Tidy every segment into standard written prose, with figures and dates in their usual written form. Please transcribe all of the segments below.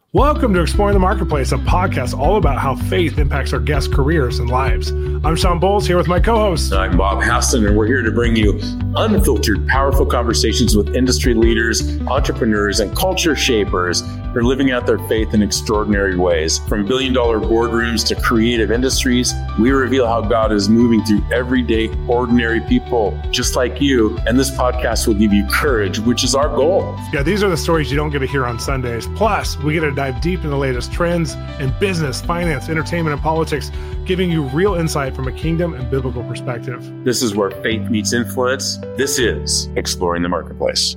Welcome to Exploring the Marketplace, a podcast all about how faith impacts our guests' careers and lives. I'm Sean Bowles here with my co-host. I'm Bob Haston, and we're here to bring you unfiltered, powerful conversations with industry leaders, entrepreneurs, and culture shapers who are living out their faith in extraordinary ways. From billion-dollar boardrooms to creative industries, we reveal how God is moving through everyday, ordinary people just like you. And this podcast will give you courage, which is our goal. Yeah, these are the stories you don't get to hear on Sundays. Plus, we get to dive deep into the latest trends in business, finance, entertainment, and politics, giving you real insight from a kingdom and biblical perspective. This is where faith meets influence. This is Exploring the Marketplace.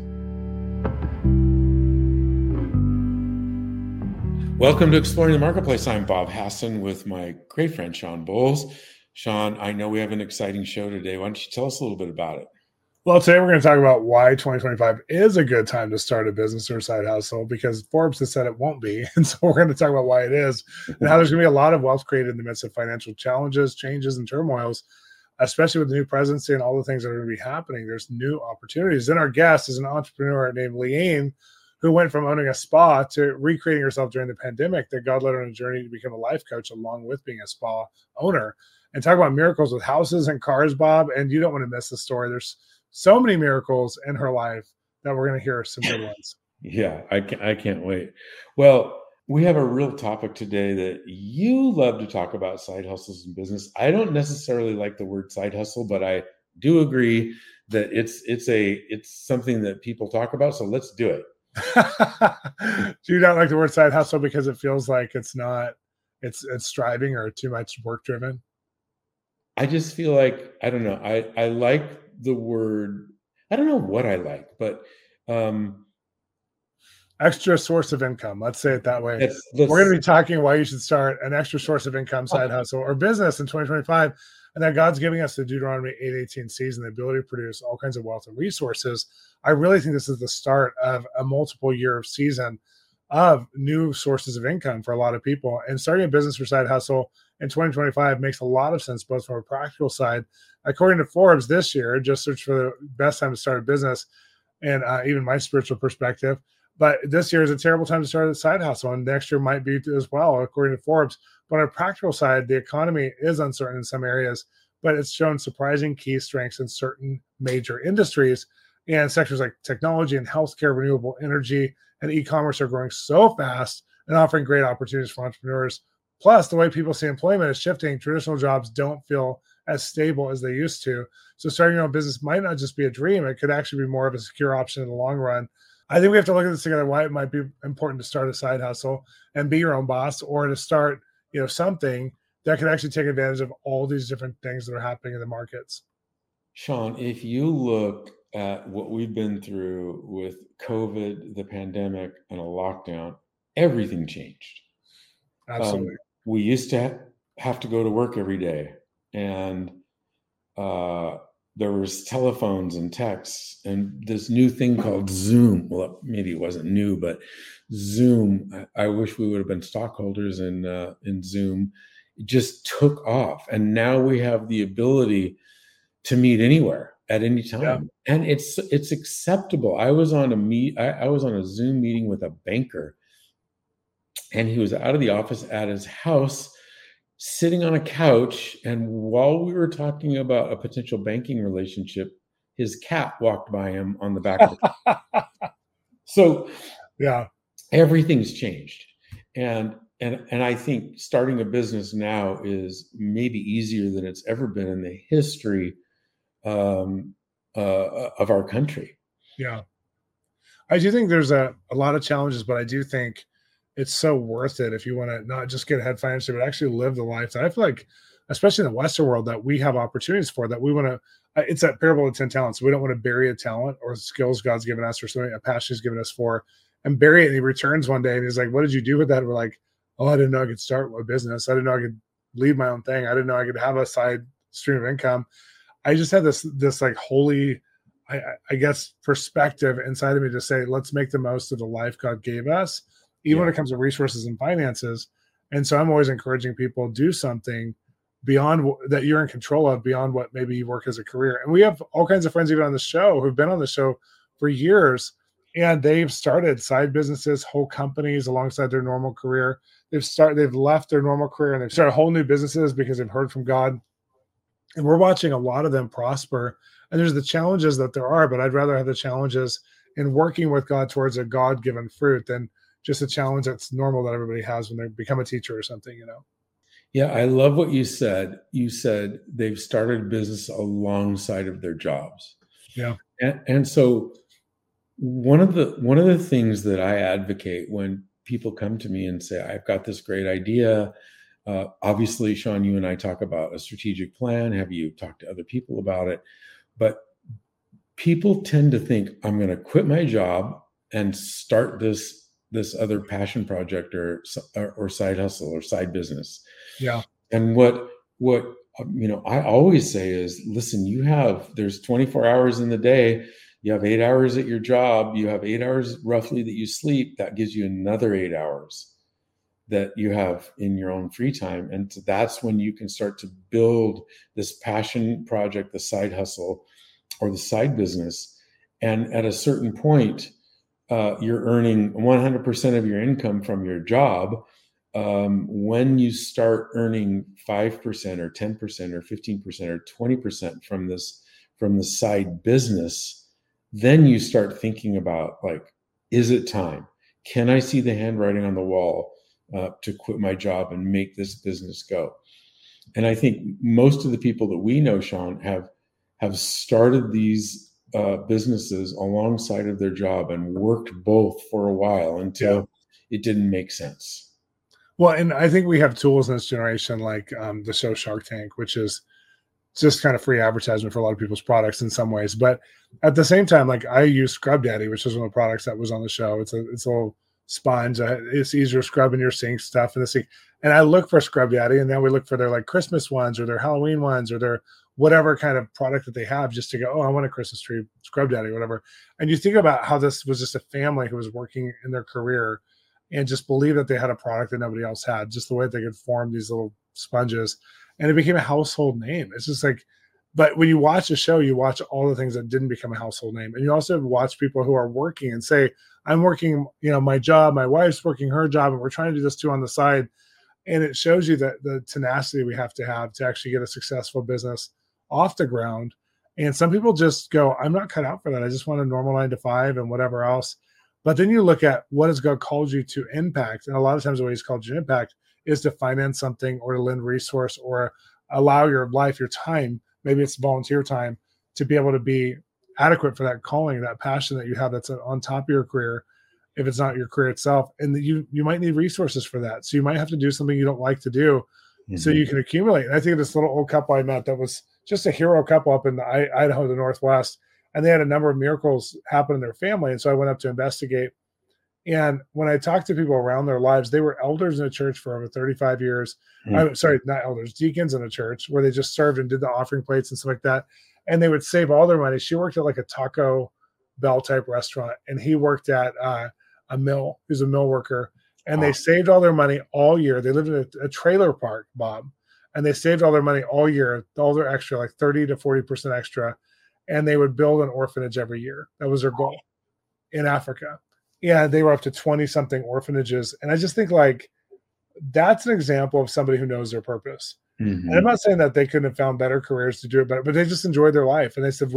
Welcome to Exploring the Marketplace. I'm Bob Haston with my great friend, Sean Bowles. Sean, I know we have an exciting show today. Why don't you tell us a little bit about it? Well, today we're going to talk about why 2025 is a good time to start a business or a side hustle, because Forbes has said it won't be. And so we're going to talk about why it is and how there's going to be a lot of wealth created in the midst of financial challenges, changes, and turmoils, especially with the new presidency and all the things that are going to be happening. There's new opportunities. Then our guest is an entrepreneur named Leanne, who went from owning a spa to recreating herself during the pandemic, that God led her on a journey to become a life coach along with being a spa owner. And talk about miracles with houses and cars, Bob. And you don't want to miss the story. There's so many miracles in her life that we're going to hear some good ones. Yeah, I can't wait. Well, we have a real topic today that you love to talk about: side hustles and business. I don't necessarily like the word side hustle, but I do agree that it's something that people talk about. So let's do it. Do you not like the word side hustle because it feels like it's striving or too much work driven? I just feel like, I don't know. I like the word. I don't know what I like, but extra source of income. Let's say it that way. We're going to be talking why you should start an extra source of income, side hustle, or business in 2025, and that God's giving us the Deuteronomy 8:18 season, the ability to produce all kinds of wealth and resources. I really think this is the start of a multiple year season of new sources of income for a lot of people. And starting a business or side hustle in 2025 makes a lot of sense, both from a practical side. According to Forbes this year, just search for the best time to start a business, and even my spiritual perspective. But this year is a terrible time to start a side hustle, and next year might be as well, according to Forbes. But on a practical side, the economy is uncertain in some areas, but it's shown surprising key strengths in certain major industries. And sectors like technology and healthcare, renewable energy, and e-commerce are growing so fast and offering great opportunities for entrepreneurs. Plus, the way people see employment is shifting. Traditional jobs don't feel as stable as they used to. So starting your own business might not just be a dream. It could actually be more of a secure option in the long run. I think we have to look at this together, why it might be important to start a side hustle and be your own boss, or to start, something that can actually take advantage of all these different things that are happening in the markets. Sean, if you look at what we've been through with COVID, the pandemic, and a lockdown, everything changed. Absolutely. We used to have to go to work every day, and there was telephones and texts and this new thing called Zoom. Well, maybe it wasn't new, but Zoom, I wish we would have been stockholders in Zoom. It just took off. And now we have the ability to meet anywhere at any time. Yeah. And it's acceptable. I was on a Zoom meeting with a banker, and he was out of the office at his house, sitting on a couch. And while we were talking about a potential banking relationship, his cat walked by him on the back of the So yeah, everything's changed. And I think starting a business now is maybe easier than it's ever been in the history of our country. Yeah. I do think there's a lot of challenges, but I do think it's so worth it if you want to not just get ahead financially, but actually live the life that I feel like, especially in the Western world, that we have opportunities for, that we want to, it's that parable of 10 talents. We don't want to bury a talent or skills God's given us or something, a passion he's given us for, and bury it. And he returns one day and he's like, what did you do with that? And we're like, oh, I didn't know I could start a business. I didn't know I could lead my own thing. I didn't know I could have a side stream of income. I just had this like holy, I guess, perspective inside of me to say, let's make the most of the life God gave us, even when it comes to resources and finances. And so I'm always encouraging people, do something beyond that you're in control of, beyond what maybe you work as a career. And we have all kinds of friends even on the show who've been on the show for years And they've started side businesses, whole companies alongside their normal career. They've left their normal career and they've started whole new businesses because they've heard from God. And we're watching a lot of them prosper. And there's the challenges that there are, but I'd rather have the challenges in working with God towards a God-given fruit than just a challenge that's normal that everybody has when they become a teacher or something, Yeah, I love what you said. You said they've started a business alongside of their jobs. Yeah. And so one of the things that I advocate when people come to me and say, I've got this great idea. Obviously, Sean, you and I talk about a strategic plan. Have you talked to other people about it? But people tend to think, I'm going to quit my job and start this other passion project or side hustle or side business. Yeah. And what I always say is, listen, there's 24 hours in the day. You have 8 hours at your job. You have 8 hours roughly that you sleep. That gives you another 8 hours that you have in your own free time. And that's when you can start to build this passion project, the side hustle or the side business. And at a certain point, you're earning 100% of your income from your job. When you start earning 5% or 10% or 15% or 20% from the side business, then you start thinking about, like, is it time? Can I see the handwriting on the wall to quit my job and make this business go? And I think most of the people that we know, Sean, have started these businesses alongside of their job and worked both for a while until it didn't make sense. Well, and I think we have tools in this generation like the show Shark Tank, which is just kind of free advertisement for a lot of people's products in some ways. But at the same time, like I use Scrub Daddy, which is one of the products that was on the show. It's a little sponge. It's easier scrubbing your sink stuff in the sink. And I look for Scrub Daddy, and then we look for their like Christmas ones or their Halloween ones or their whatever kind of product that they have, just to go, oh, I want a Christmas tree, Scrub Daddy, whatever. And you think about how this was just a family who was working in their career and just believed that they had a product that nobody else had, just the way that they could form these little sponges. And it became a household name. It's just like, but when you watch a show, you watch all the things that didn't become a household name. And you also watch people who are working and say, I'm working, my job, my wife's working her job, and we're trying to do this too on the side. And it shows you that the tenacity we have to actually get a successful business off the ground. And some people just go, I'm not cut out for that. I just want a normal 9 to 5 and whatever else. But then you look at what has God called you to impact. And a lot of times the way he's called you to impact is to finance something or to lend resource or allow your life, your time, maybe it's volunteer time, to be able to be adequate for that calling, that passion that you have that's on top of your career, if it's not your career itself. And you might need resources for that. So you might have to do something you don't like to do so you can accumulate. And I think this little old couple I met that was just a hero couple up in Idaho, the Northwest, and they had a number of miracles happen in their family. And so I went up to investigate. And when I talked to people around their lives, they were elders in a church for over 35 years. I'm sorry, not elders, deacons in a church where they just served and did the offering plates and stuff like that. And they would save all their money. She worked at like a Taco Bell type restaurant, and he worked at a mill. He was a mill worker. And they saved all their money all year. They lived in a trailer park, Bob, and they saved all their money all year, all their extra, like 30 to 40% extra. And they would build an orphanage every year. That was their goal in Africa. Yeah, they were up to 20-something orphanages. And I just think, like, that's an example of somebody who knows their purpose. Mm-hmm. And I'm not saying that they couldn't have found better careers to do it better, but they just enjoyed their life. And they said,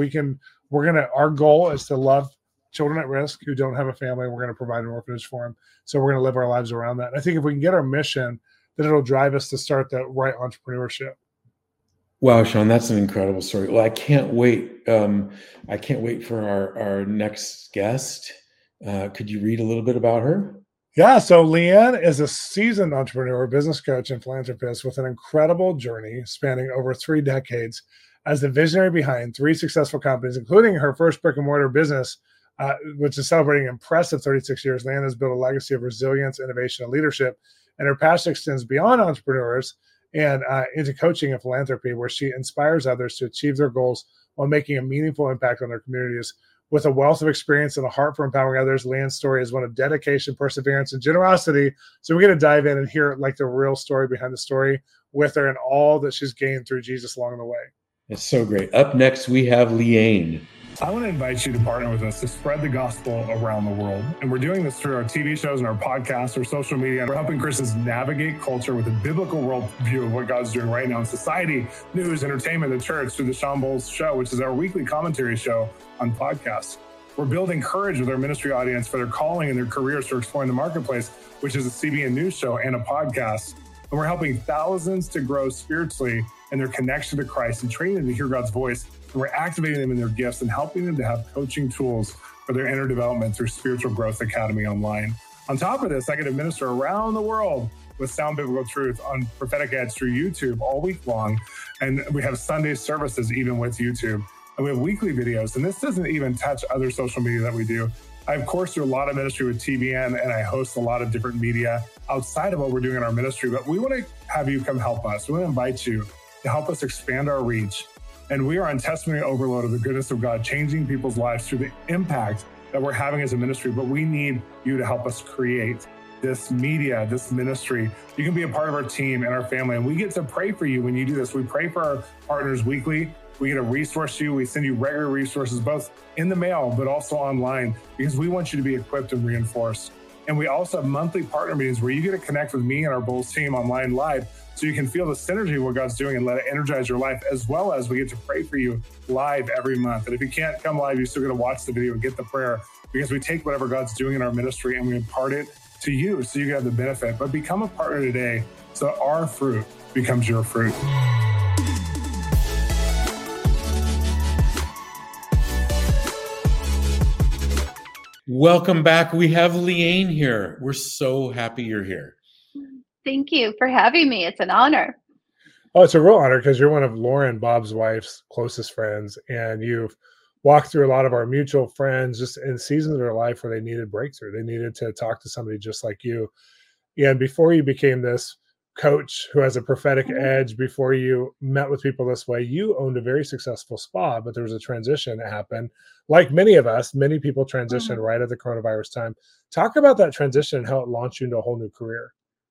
our goal is to love children at risk who don't have a family. We're going to provide an orphanage for them. So we're going to live our lives around that. And I think if we can get our mission, then it'll drive us to start that right entrepreneurship. Wow, Sean, that's an incredible story. Well, I can't wait. I can't wait for our next guest. Could you read a little bit about her? Yeah. So Leanne is a seasoned entrepreneur, business coach, and philanthropist with an incredible journey spanning over 3 decades as the visionary behind 3 successful companies, including her first brick and mortar business, which is celebrating impressive 36 years. Leanne has built a legacy of resilience, innovation, and leadership, and her passion extends beyond entrepreneurs and into coaching and philanthropy, where she inspires others to achieve their goals while making a meaningful impact on their communities. With a wealth of experience and a heart for empowering others, Leanne's story is one of dedication, perseverance, and generosity. So we're going to dive in and hear like the real story behind the story with her and all that she's gained through Jesus along the way. It's so great. Up next, we have Leanne. I want to invite you to partner with us to spread the gospel around the world. And we're doing this through our TV shows and our podcasts, our social media. We're helping Christians navigate culture with a biblical worldview of what God's doing right now in society, news, entertainment, the church, through the Sean Bowles Show, which is our weekly commentary show on podcasts. We're building courage with our ministry audience for their calling and their careers for exploring the marketplace, which is a CBN news show and a podcast. And we're helping thousands to grow spiritually in their connection to Christ and training them to hear God's voice. And we're activating them in their gifts and helping them to have coaching tools for their inner development through Spiritual Growth Academy online. On top of this, I get to minister around the world with sound biblical truth on Prophetic Edge through YouTube all week long. And we have Sunday services even with YouTube. And we have weekly videos. And this doesn't even touch other social media that we do. I, of course, do a lot of ministry with TBN, and I host a lot of different media outside of what we're doing in our ministry. But we want to have you come help us. We want to invite you to help us expand our reach. And we are on testimony overload of the goodness of God, changing people's lives through the impact that we're having as a ministry. But we need you to help us create this media, this ministry. You can be a part of our team and our family. And we get to pray for you when you do this. We pray for our partners weekly. We get to resource you. We send you regular resources, both in the mail, but also online, because we want you to be equipped and reinforced. And we also have monthly partner meetings where you get to connect with me and our Bowles team online live, so you can feel the synergy of what God's doing and let it energize your life, as well as we get to pray for you live every month. And if you can't come live, you're still going to watch the video and get the prayer, because we take whatever God's doing in our ministry and we impart it to you so you can have the benefit. But become a partner today so our fruit becomes your fruit. Welcome back. We have Leanne here. We're so happy you're here. Thank you for having me. It's an honor. Oh, it's a real honor because you're one of Lauren, Bob's wife's closest friends, and you've walked through a lot of our mutual friends just in seasons of their life where they needed breakthrough. They needed to talk to somebody just like you. And before you became this coach who has a prophetic edge, before you met with people this way, you owned a very successful spa, but there was a transition that happened. Like many of us, many people transitioned right at the coronavirus time. Talk about that transition and how it launched you into a whole new career.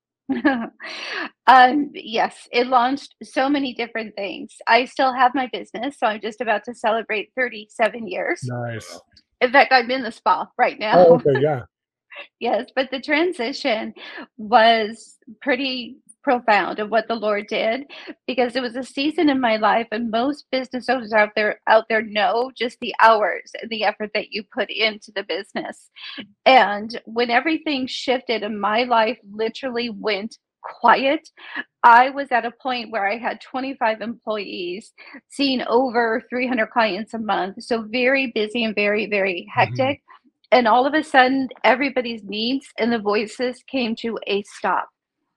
Yes, it launched so many different things. I still have my business, so I'm just about to celebrate 37 years. Nice. In fact, I'm in the spa right now. Oh, okay, yeah. Yes, but the transition was pretty profound of what the Lord did, because it was a season in my life, and most business owners out there know just the hours and the effort that you put into the business. And when everything shifted and my life literally went quiet, I was at a point where I had 25 employees, seeing over 300 clients a month. So very busy and very, very hectic. And all of a sudden, everybody's needs and the voices came to a stop.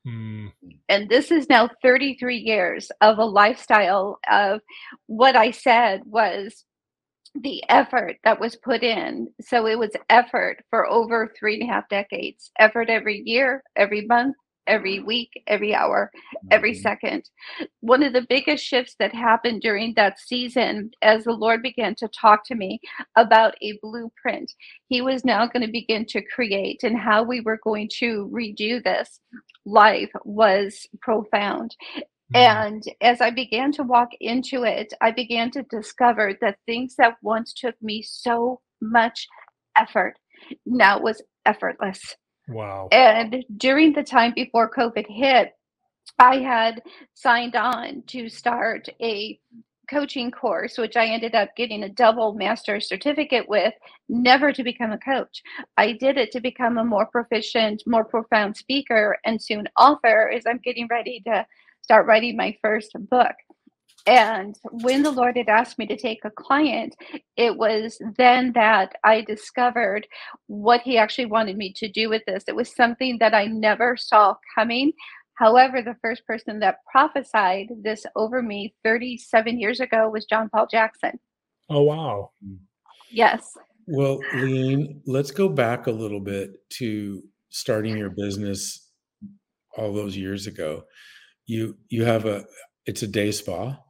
And this is now 33 years of a lifestyle of what I said was the effort that was put in. So it was effort for over 3.5 decades, effort every year, every month, every week, every hour, every second. One of the biggest shifts that happened during that season, as the Lord began to talk to me about a blueprint, He was now going to begin to create, and how we were going to redo this life was profound. And as I began to walk into it, I began to discover that things that once took me so much effort now was effortless. Wow. And during the time before COVID hit, I had signed on to start a coaching course, which I ended up getting a double master's certificate with, never to become a coach. I did it to become a more proficient, more profound speaker, and soon author, as I'm getting ready to start writing my first book. And when the Lord had asked me to take a client, it was then that I discovered what He actually wanted me to do with this. It was something that I never saw coming. However, the first person that prophesied this over me 37 years ago was John Paul Jackson. Oh, wow. Yes. Well, Leanne, let's go back a little bit to starting your business all those years ago. You have it's a day spa.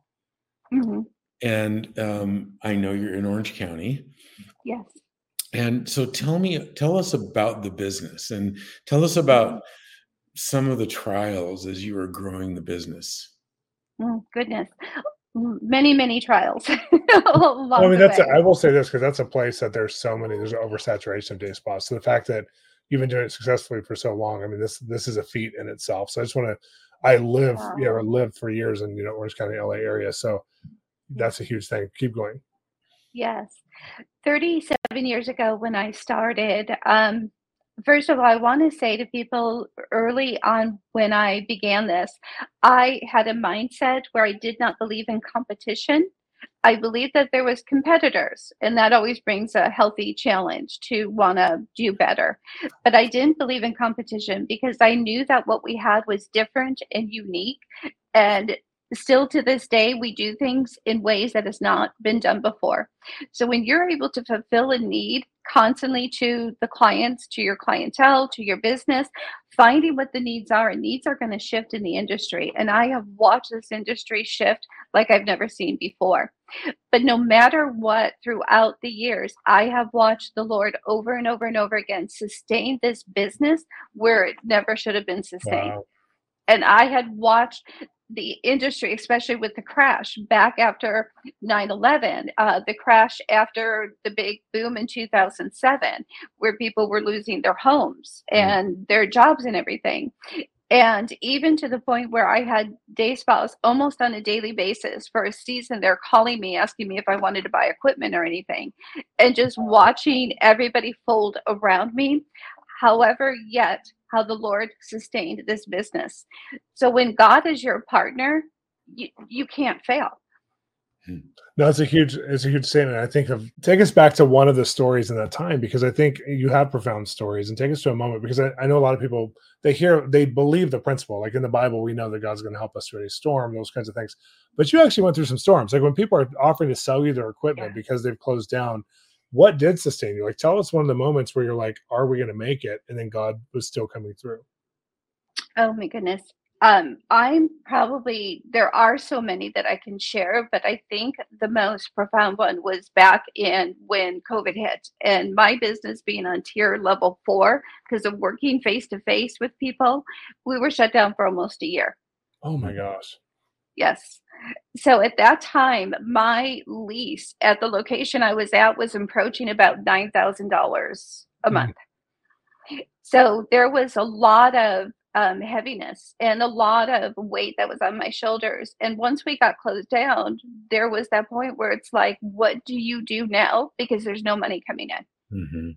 And I know you're in Orange County. Yes. And so tell us about the business, and tell us about some of the trials as you were growing the business. Oh, goodness. many, many trials along I mean, the way. I will say this because that's a place that there's an oversaturation of day spas. So the fact that you've been doing it successfully for so long, I mean, this is a feat in itself. So I just want to, I lived for years in, Orange County, LA area. So that's a huge thing. Keep going. Yes. 37 years ago when I started, first of all, I want to say to people early on when I began this, I had a mindset where I did not believe in competition. I believed that there was competitors, and that always brings a healthy challenge to want to do better. But I didn't believe in competition because I knew that what we had was different and unique. And still to this day, we do things in ways that has not been done before. So when you're able to fulfill a need constantly to the clients, to your clientele, to your business, finding what the needs are, and needs are going to shift in the industry. And I have watched this industry shift like I've never seen before. But no matter what, throughout the years, I have watched the Lord over and over and over again sustain this business where it never should have been sustained. Wow. And I had watched the industry, especially with the crash back after 9/11, the crash after the big boom in 2007, where people were losing their homes and their jobs and everything. And even to the point where I had day spas almost on a daily basis for a season. They're calling me, asking me if I wanted to buy equipment or anything, and just watching everybody fold around me. However, yet how the Lord sustained this business. So when God is your partner, you can't fail. No, it's a huge statement. I think take us back to one of the stories in that time, because I think you have profound stories, and take us to a moment, because I know a lot of people, they believe the principle, like in the Bible, we know that God's going to help us through any storm, those kinds of things. But you actually went through some storms. Like when people are offering to sell you their equipment because they've closed down, what did sustain you? Like, tell us one of the moments where you're like, are we going to make it? And then God was still coming through. Oh my goodness. There are so many that I can share, but I think the most profound one was back in when COVID hit, and my business being on tier level 4, because of working face to face with people, we were shut down for almost a year. Oh my gosh. Yes. So at that time, my lease at the location I was at was approaching about $9,000 a month. So there was a lot of heaviness and a lot of weight that was on my shoulders. And once we got closed down, there was that point where it's like, what do you do now? Because there's no money coming in.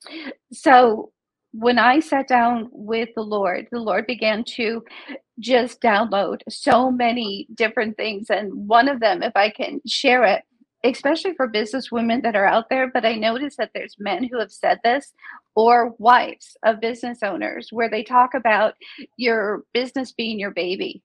So when I sat down with the Lord began to just download so many different things. And one of them, if I can share it, especially for business women that are out there, but I noticed that there's men who have said this, or wives of business owners, where they talk about your business being your baby.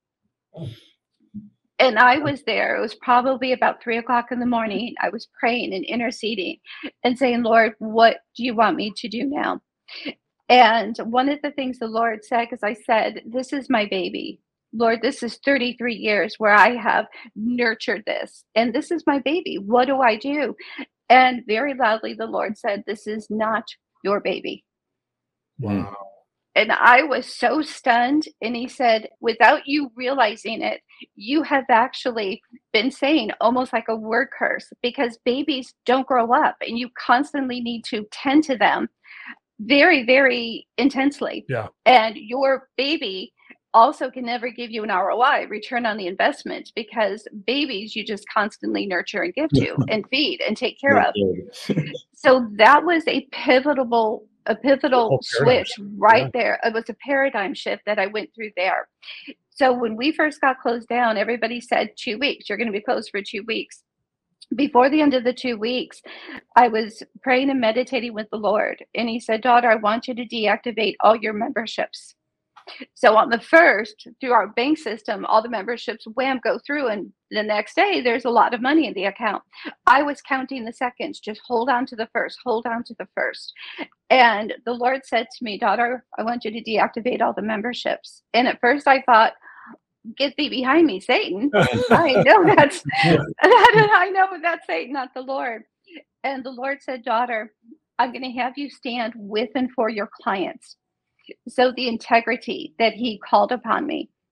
And I was there. It was probably about 3:00 in the morning. I was praying and interceding and saying, Lord, what do you want me to do now? And one of the things the Lord said, because I said, this is my baby. Lord, this is 33 years where I have nurtured this, and this is my baby. What do I do? And very loudly, the Lord said, this is not your baby. Wow. And I was so stunned. And he said, without you realizing it, you have actually been saying almost like a word curse, because babies don't grow up and you constantly need to tend to them very, very intensely. Yeah. And your baby also can never give you an ROI, return on the investment, because babies you just constantly nurture and give to and feed and take care of. So that was a pivotal switch right there. It was a paradigm shift that I went through there. So when we first got closed down, everybody said 2 weeks, you're going to be closed for 2 weeks. Before the end of the 2 weeks, I was praying and meditating with the Lord. And he said, daughter, I want you to deactivate all your memberships. So on the first, through our bank system, all the memberships, wham, go through. And the next day, there's a lot of money in the account. I was counting the seconds, just hold on to the first, hold on to the first. And the Lord said to me, daughter, I want you to deactivate all the memberships. And at first I thought, get thee behind me, Satan. I know that's Satan, not the Lord. And the Lord said, daughter, I'm going to have you stand with and for your clients. So the integrity that he called upon me.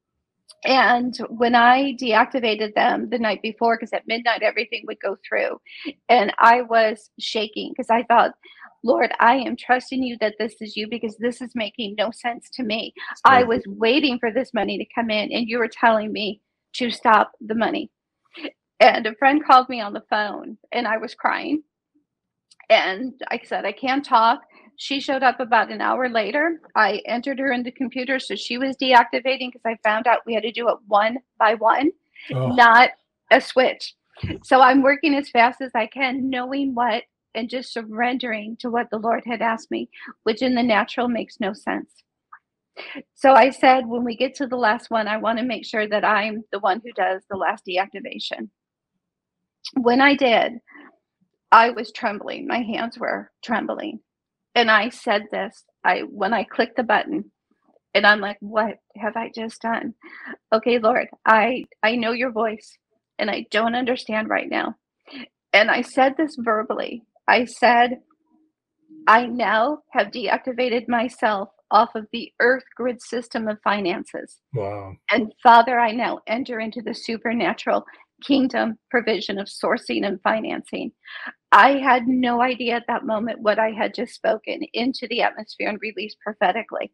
And when I deactivated them the night before, because at midnight everything would go through, and I was shaking because I thought, Lord, I am trusting you that this is you, because this is making no sense to me. I was waiting for this money to come in, and you were telling me to stop the money. And a friend called me on the phone, and I was crying. And I said, I can't talk. She showed up about an hour later. I entered her in the computer, so she was deactivating, because I found out we had to do it one by one, not a switch. So I'm working as fast as I can, knowing what, and just surrendering to what the Lord had asked me, which in the natural makes no sense. So I said, when we get to the last one, I want to make sure that I'm the one who does the last deactivation. When I did, I was trembling. My hands were trembling. And I said this, when I clicked the button, and I'm like, what have I just done? Okay, Lord, I know your voice, and I don't understand right now. And I said this verbally. I said, I now have deactivated myself off of the earth grid system of finances. Wow. And Father, I now enter into the supernatural kingdom provision of sourcing and financing. I had no idea at that moment what I had just spoken into the atmosphere and released prophetically.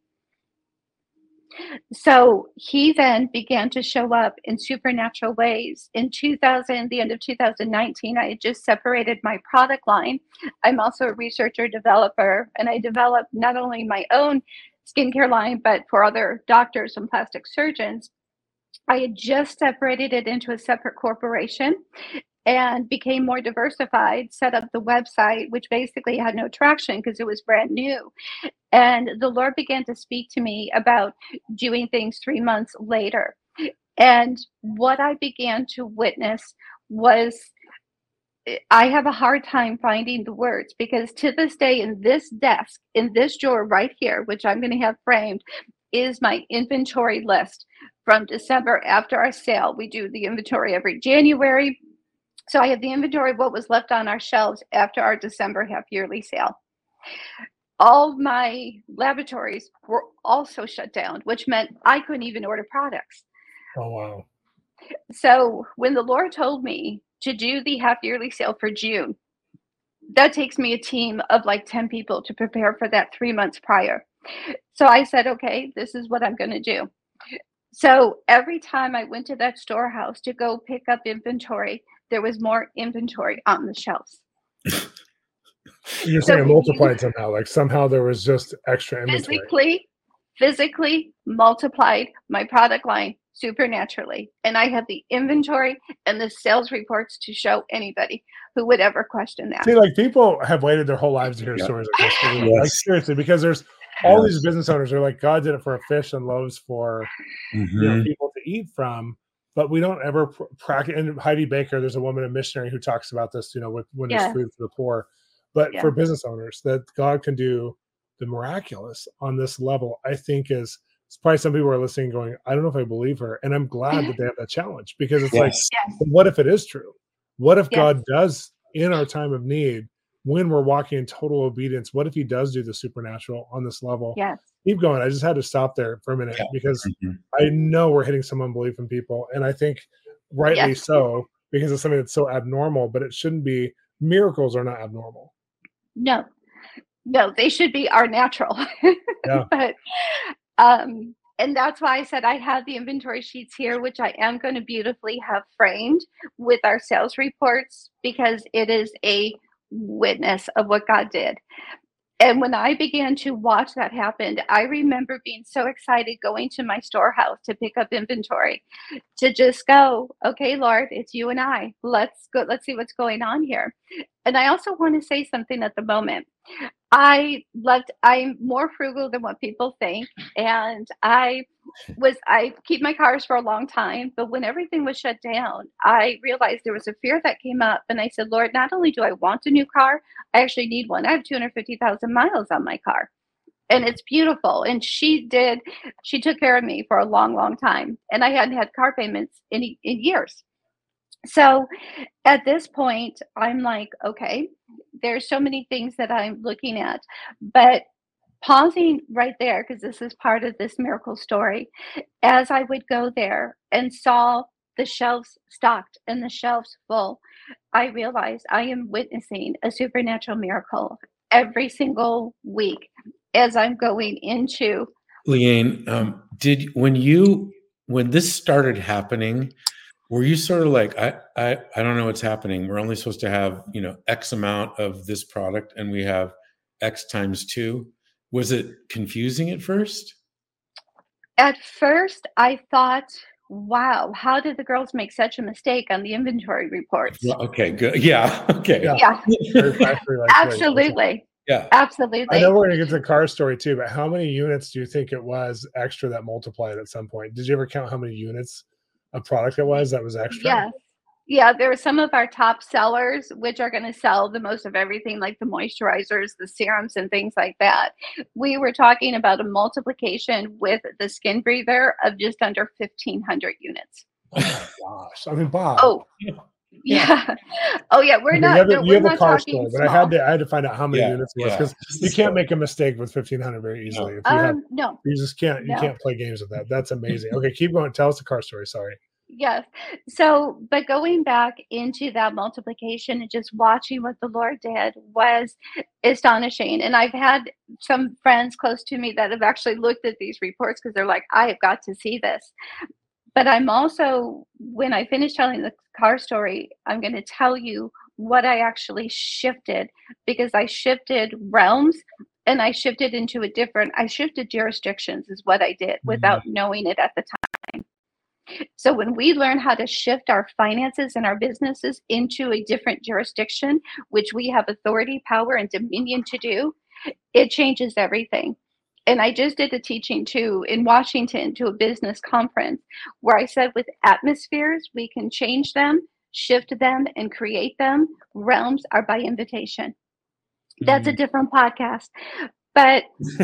So he then began to show up in supernatural ways. In the end of 2019, I had just separated my product line. I'm also a researcher developer, and I developed not only my own skincare line, but for other doctors and plastic surgeons. I had just separated it into a separate corporation and became more diversified, set up the website, which basically had no traction because it was brand new. And the Lord began to speak to me about doing things 3 months later. And what I began to witness was, I have a hard time finding the words, because to this day, in this desk, in this drawer right here, which I'm going to have framed, is my inventory list from December after our sale. We do the inventory every January. So I have the inventory of what was left on our shelves after our December half-yearly sale. All my laboratories were also shut down, which meant I couldn't even order products. Oh, wow. So when the Lord told me to do the half-yearly sale for June, that takes me a team of like 10 people to prepare for that 3 months prior. So I said, okay, this is what I'm going to do. So every time I went to that storehouse to go pick up inventory, there was more inventory on the shelves. You're saying it multiplied somehow, like somehow there was just extra inventory. Physically multiplied my product line supernaturally. And I have the inventory and the sales reports to show anybody who would ever question that. See, like, people have waited their whole lives to hear stories like this. Yes. Like, seriously, because there's all these business owners are like, God did it for a fish and loaves for people to eat from. But we don't ever practice. And Heidi Baker, there's a woman, a missionary, who talks about this, when there's food for the poor. But for business owners, that God can do the miraculous on this level, I think it's probably some people are listening going, I don't know if I believe her. And I'm glad that they have that challenge, because it's like, what if it is true? What if God does in our time of need, when we're walking in total obedience, what if he does do the supernatural on this level? Yes. Keep going. I just had to stop there for a minute because I know we're hitting some unbelief in people. And I think rightly so, because it's something that's so abnormal, but it shouldn't be. Miracles are not abnormal. No, they should be our natural. But, and that's why I said I have the inventory sheets here, which I am going to beautifully have framed with our sales reports, because it is a witness of what God did. And when I began to watch that happen, I remember being so excited going to my storehouse to pick up inventory, to just go, okay, Lord, it's you and I. Let's go. Let's see what's going on here. And I also want to say something at the moment. I'm more frugal than what people think. And I keep my cars for a long time, but when everything was shut down, I realized there was a fear that came up. And I said, Lord, not only do I want a new car, I actually need one. I have 250,000 miles on my car, and it's beautiful. And she took care of me for a long, long time. And I hadn't had car payments in years. So at this point, I'm like, okay, there's so many things that I'm looking at, but pausing right there, because this is part of this miracle story, as I would go there and saw the shelves stocked and the shelves full, I realized I am witnessing a supernatural miracle every single week as I'm going into. Leanne, when this started happening, were you sort of like, I don't know what's happening. We're only supposed to have, X amount of this product and we have X times 2. Was it confusing at first? At first, I thought, wow, how did the girls make such a mistake on the inventory reports? Okay, good. Yeah. Okay. Yeah. Absolutely. Yeah. Absolutely. I know we're going to get to the car story too, but how many units do you think it was extra that multiplied at some point? Did you ever count how many units of product it was that was extra? Yes. Yeah, there are some of our top sellers, which are going to sell the most of everything, like the moisturizers, the serums, and things like that. We were talking about a multiplication with the skin breather of just under 1,500 units. Oh my gosh! I mean, Bob. Oh, yeah. Oh, yeah. We're not. You have a car story, but I had to find out how many units it was, because you can't make a mistake with 1,500 very easily. No. You just can't. You can't play games with that. That's amazing. Okay, keep going. Tell us the car story. Sorry. Yes. So, but going back into that multiplication and just watching what the Lord did was astonishing. And I've had some friends close to me that have actually looked at these reports because they're like, I have got to see this. But I'm also, when I finish telling the car story, I'm going to tell you what I actually shifted, because I shifted realms and I shifted I shifted jurisdictions is what I did without knowing it at the time. So when we learn how to shift our finances and our businesses into a different jurisdiction, which we have authority, power, and dominion to do, it changes everything. And I just did a teaching too in Washington to a business conference where I said with atmospheres, we can change them, shift them, and create them. Realms are by invitation. That's a different podcast. But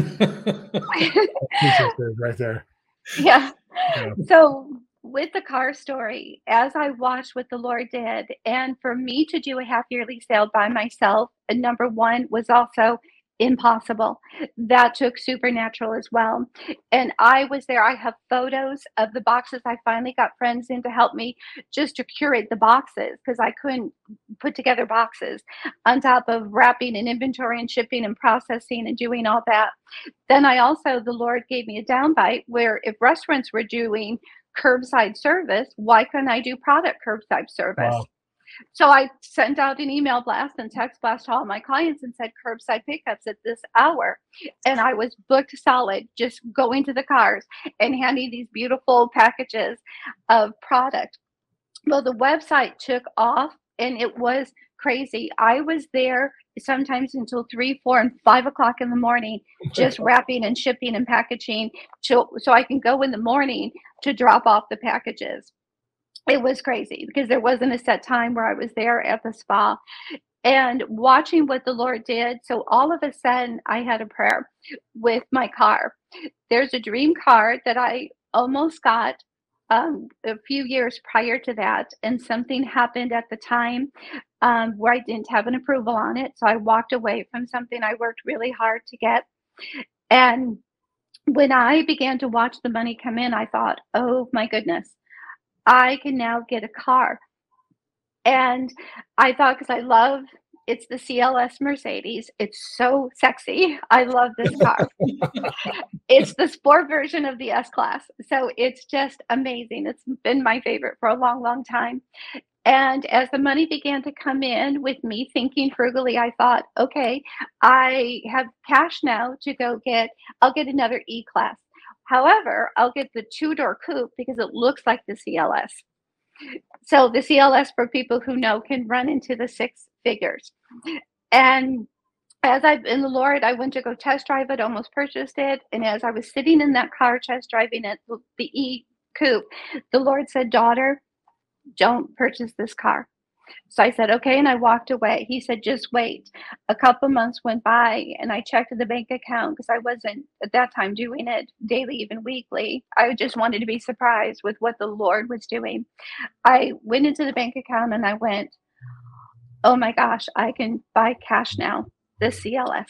right there. Yeah. So with the car story, as I watched what the Lord did, and for me to do a half yearly sale by myself, number one was also impossible. That took supernatural as well. And I was there. I have photos of the boxes. I finally got friends in to help me just to curate the boxes, because I couldn't put together boxes on top of wrapping and inventory and shipping and processing and doing all that. Then the Lord gave me a downbite where if restaurants were doing curbside service, why couldn't I do product curbside service? Wow. So I sent out an email blast and text blast to all my clients and said curbside pickups at this hour. And I was booked solid, just going to the cars and handing these beautiful packages of product. Well, the website took off and it was crazy. I was there sometimes until 3, 4, and 5 o'clock in the morning, just wrapping and shipping and packaging so I can go in the morning to drop off the packages. It was crazy because there wasn't a set time where I was there at the spa and watching what the Lord did. So all of a sudden I had a prayer with my car. There's a dream car that I almost got a few years prior to that. And something happened at the time where I didn't have an approval on it. So I walked away from something I worked really hard to get. And when I began to watch the money come in, I thought, oh my goodness, I can now get a car. And I thought, because it's the CLS Mercedes. It's so sexy. I love this car. It's the sport version of the S-Class. So it's just amazing. It's been my favorite for a long, long time. And as the money began to come in with me thinking frugally, I thought, okay, I have cash now to I'll get another E-Class. However, I'll get the 2-door coupe because it looks like the CLS. So the CLS, for people who know, can run into the 6 figures. And as I've been the Lord, I went to go test drive it, almost purchased it. And as I was sitting in that car test driving it, the E-Coupe, the Lord said, daughter, don't purchase this car. So I said, okay. And I walked away. He said, just wait. A couple months went by and I checked the bank account because I wasn't at that time doing it daily, even weekly. I just wanted to be surprised with what the Lord was doing. I went into the bank account and I went, oh my gosh, I can buy cash now, the CLS.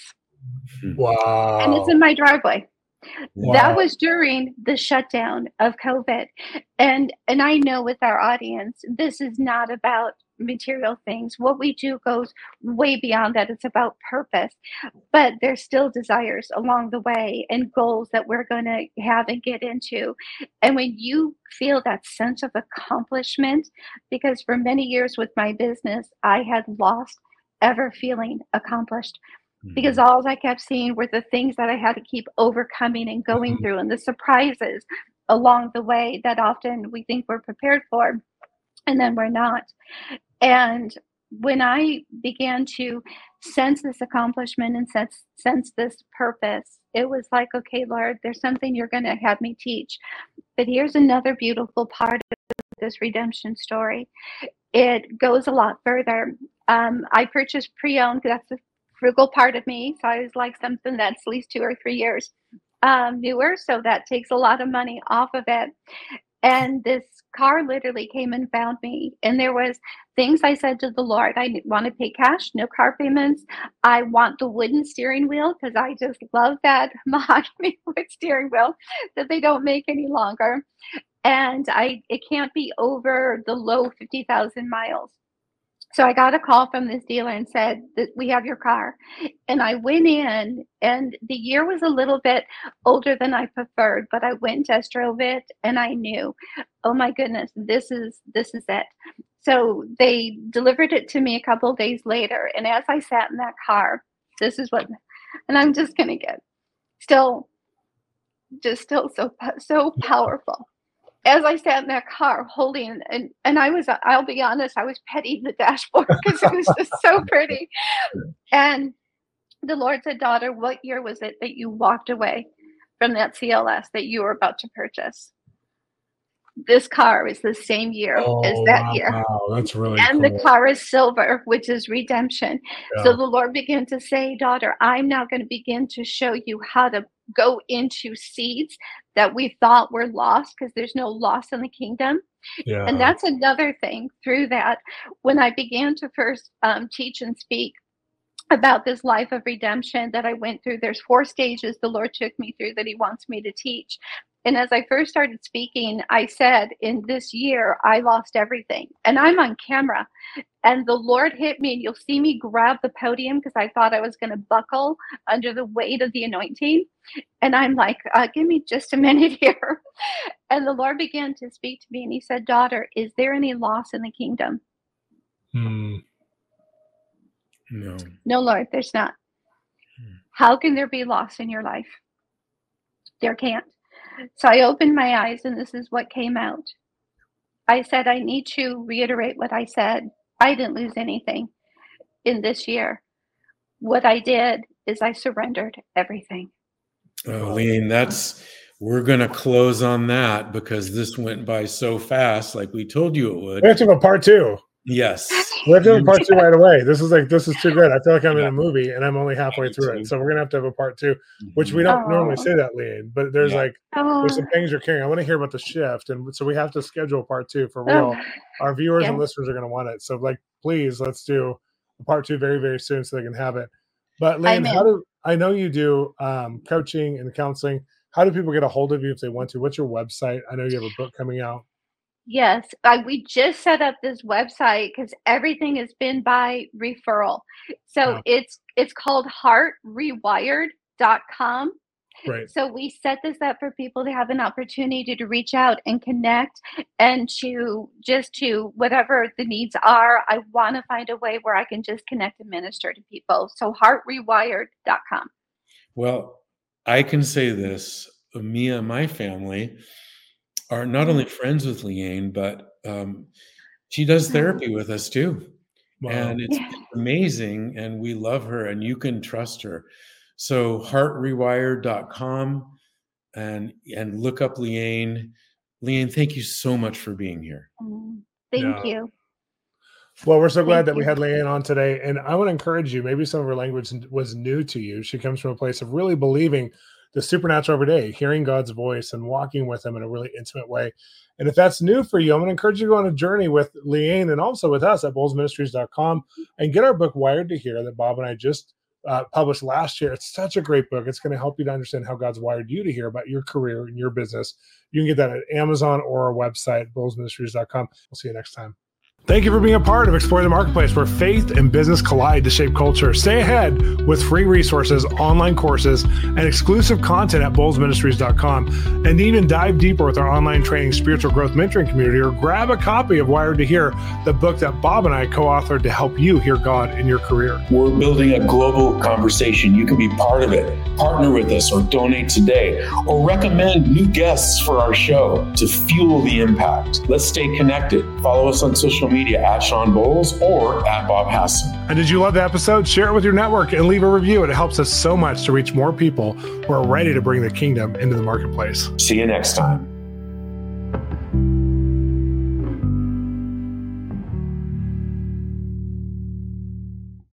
Wow. And it's in my driveway. Wow. That was during the shutdown of COVID. And I know with our audience, this is not about material things. What we do goes way beyond that. It's about purpose. But there's still desires along the way and goals that we're going to have and get into. And when you feel that sense of accomplishment, because for many years with my business, I had lost ever feeling accomplished. Because all I kept seeing were the things that I had to keep overcoming and going through, and the surprises along the way that often we think we're prepared for, and then we're not. And when I began to sense this accomplishment and sense this purpose, it was like, okay, Lord, there's something you're going to have me teach. But here's another beautiful part of this redemption story. It goes a lot further. I purchased pre-owned, because that's the frugal part of me. So I was like something that's at least 2 or 3 years newer. So that takes a lot of money off of it. And this car literally came and found me. And there was things I said to the Lord. I want to pay cash, no car payments. I want the wooden steering wheel, because I just love that mahogany wood steering wheel that they don't make any longer. And it can't be over the low 50,000 miles. So I got a call from this dealer and said that we have your car. And I went in, and the year was a little bit older than I preferred, but I went and test drove it, and I knew, oh my goodness, this is it. So they delivered it to me a couple of days later. And as I sat in that car, this is what, and I'm just going to get still so powerful. As I sat in that car holding, and I'll be honest, I was petting the dashboard because it was just so pretty. And the Lord said, daughter, what year was it that you walked away from that CLS that you were about to purchase? This car is the same year as that year. Wow, that's really and cool. The car is silver, which is redemption. Yeah. So the Lord began to say, daughter, I'm now going to begin to show you how to go into seeds that we thought were lost, because there's no loss in the kingdom. Yeah. And that's another thing through that. When I began to first teach and speak about this life of redemption that I went through, there's 4 stages the Lord took me through that he wants me to teach. And as I first started speaking, I said, in this year, I lost everything. And I'm on camera. And the Lord hit me, and you'll see me grab the podium, because I thought I was going to buckle under the weight of the anointing. And I'm like, give me just a minute here. And the Lord began to speak to me, and he said, daughter, is there any loss in the kingdom? No. No, Lord, there's not. How can there be loss in your life? There can't. So I opened my eyes, and this is what came out. I said, I need to reiterate what I said. I didn't lose anything in this year. What I did is I surrendered everything. Oh, Leanne, we're going to close on that, because this went by so fast, like we told you it would. We have to have a part 2. Yes. We have to have a part 2 right away. This is too good. I feel like I'm in a movie, and I'm only halfway through it. So we're going to have a part 2, which we don't normally say that, Leanne, but there's there's some things you're carrying. I want to hear about the shift. And so we have to schedule a part 2 for real. Our viewers and listeners are going to want it. So please, let's do a part 2 very, very soon so they can have it. But Leanne, I know you do coaching and counseling. How do people get a hold of you if they want to? What's your website? I know you have a book coming out. Yes, we just set up this website because everything has been by referral. So it's called heartrewired.com. Right. So we set this up for people to have an opportunity to reach out and connect, and to whatever the needs are. I want to find a way where I can just connect and minister to people. So heartrewired.com. Well, I can say this, me and my family are not only friends with Leanne, but she does therapy with us too. Wow. And it's amazing, and we love her, and you can trust her. So heartrewired.com and look up Leanne. Leanne, thank you so much for being here. Thank you. Well, we're so glad that we had Leanne on today. And I want to encourage you, maybe some of her language was new to you. She comes from a place of really believing the supernatural every day, hearing God's voice and walking with him in a really intimate way. And if that's new for you, I'm going to encourage you to go on a journey with Leanne and also with us at bolzministries.com and get our book Wired to Hear that Bob and I just published last year. It's such a great book. It's going to help you to understand how God's wired you to hear about your career and your business. You can get that at Amazon or our website, boldesministries.com. We'll see you next time. Thank you for being a part of Exploring the Marketplace, where faith and business collide to shape culture. Stay ahead with free resources, online courses, and exclusive content at boldesministries.com. And even dive deeper with our online training, spiritual growth mentoring community, or grab a copy of Wired to Hear, the book that Bob and I co-authored to help you hear God in your career. We're building a global conversation. You can be part of it. Partner with us or donate today, or recommend new guests for our show to fuel the impact. Let's stay connected. Follow us on social media at Sean Bowles or at Bob Hasson. And did you love the episode? Share it with your network and leave a review. It helps us so much to reach more people who are ready to bring the kingdom into the marketplace. See you next time.